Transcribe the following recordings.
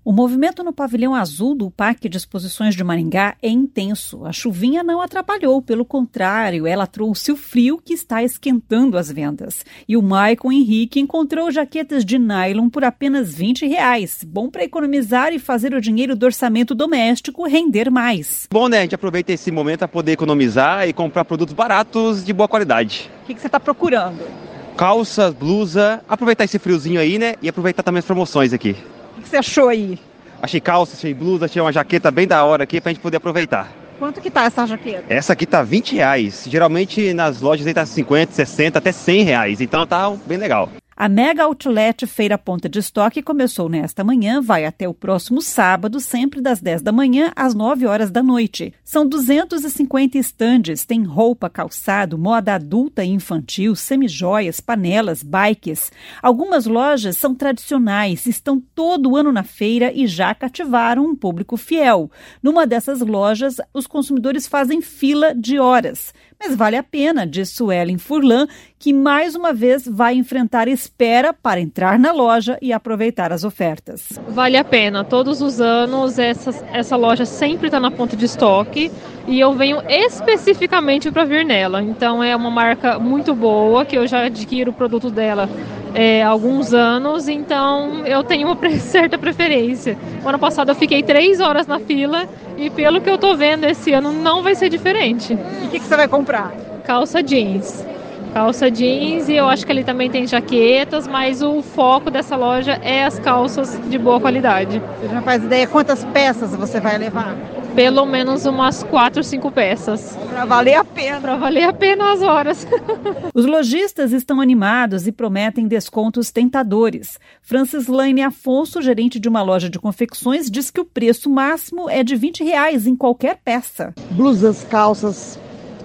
O movimento no pavilhão azul do Parque de Exposições de Maringá é intenso. A chuvinha não atrapalhou, pelo contrário, ela trouxe o frio que está esquentando as vendas. E o Maicon Henrique encontrou jaquetas de nylon por apenas R$20. Bom para economizar e fazer o dinheiro do orçamento doméstico render mais. Bom, né? A gente aproveita esse momento para poder economizar e comprar produtos baratos de boa qualidade. O que você está procurando? Calças, blusa, aproveitar esse friozinho aí, né? E aproveitar também as promoções aqui. O que você achou aí? Achei calça, achei blusa, achei uma jaqueta bem da hora aqui pra gente poder aproveitar. Quanto que tá essa jaqueta? Essa aqui tá R$20. Geralmente nas lojas aí tá 50, 60, até R$100. Então tá bem legal. A Mega Outlet Feira Ponta de Estoque começou nesta manhã, vai até o próximo sábado, sempre das 10 da manhã às 9 horas da noite. São 250 estandes, tem roupa, calçado, moda adulta e infantil, semijoias, panelas, bikes. Algumas lojas são tradicionais, estão todo ano na feira e já cativaram um público fiel. Numa dessas lojas, os consumidores fazem fila de horas. Mas vale a pena, diz Suelen Furlan, que mais uma vez vai enfrentar espera para entrar na loja e aproveitar as ofertas. Vale a pena. Todos os anos essa loja sempre está na ponta de estoque e eu venho especificamente para vir nela. Então é uma marca muito boa, que eu já adquiro o produto dela há alguns anos, então eu tenho uma certa preferência. O ano passado eu fiquei 3 horas na fila e pelo que eu estou vendo esse ano não vai ser diferente. E o que você vai comprar? Calça jeans. Calça jeans e eu acho que ali também tem jaquetas, mas o foco dessa loja é as calças de boa qualidade. Você já faz ideia quantas peças você vai levar? Pelo menos umas 4, 5 peças. Para valer a pena. Para valer a pena as horas. Os lojistas estão animados e prometem descontos tentadores. Francislaine Afonso, gerente de uma loja de confecções, diz que o preço máximo é de R$20 em qualquer peça. Blusas, calças,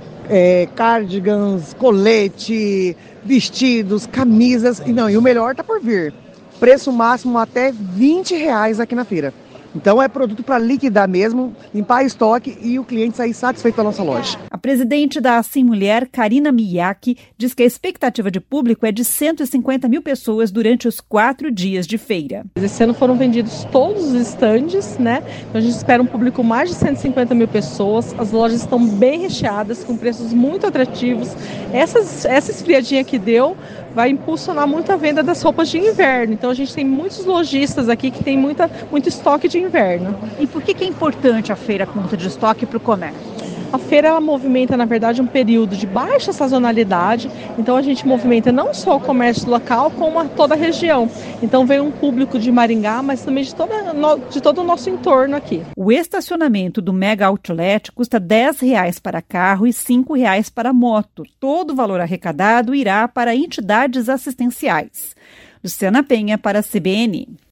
cardigans, colete, vestidos, camisas. E o melhor está por vir. Preço máximo até R$20 aqui na feira. Então é produto para liquidar mesmo, limpar estoque e o cliente sair satisfeito da nossa loja. A presidente da Assim Mulher, Karina Miyake, diz que a expectativa de público é de 150 mil pessoas durante os 4 dias de feira. Esse ano foram vendidos todos os estandes, né? Então a gente espera um público mais de 150 mil pessoas. As lojas estão bem recheadas, com preços muito atrativos. Essa esfriadinha que deu vai impulsionar muito a venda das roupas de inverno. Então a gente tem muitos lojistas aqui que tem muito estoque de inverno. E por que é importante a feira ponta de estoque para o comércio? A feira ela movimenta, na verdade, um período de baixa sazonalidade, então a gente movimenta não só o comércio local, como toda a região. Então vem um público de Maringá, mas também de todo o nosso entorno aqui. O estacionamento do Mega Outlet custa R$10 para carro e R$5 para moto. Todo o valor arrecadado irá para entidades assistenciais. Luciana Penha para a CBN.